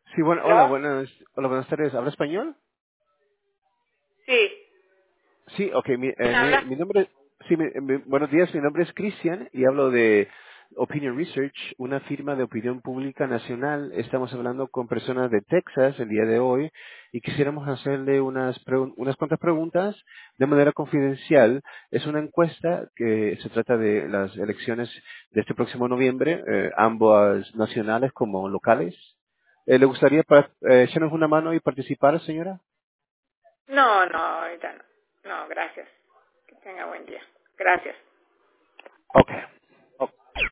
Sí, bueno, ¿Aló? hola, buenas tardes. ¿Habla español? Sí. Sí, ok. ¿Quién habla? Mi nombre, sí, buenos días. Mi nombre es Cristian y hablo de Opinion Research, una firma de opinión pública nacional. Estamos hablando con personas de Texas el día de hoy y quisiéramos hacerle unas cuantas preguntas de manera confidencial. Es una encuesta que se trata de las elecciones de este próximo noviembre, ambas nacionales como locales. ¿Le gustaría echarnos una mano y participar, señora? No, no, ahorita no. No, gracias. Que tenga buen día. Gracias. Ok.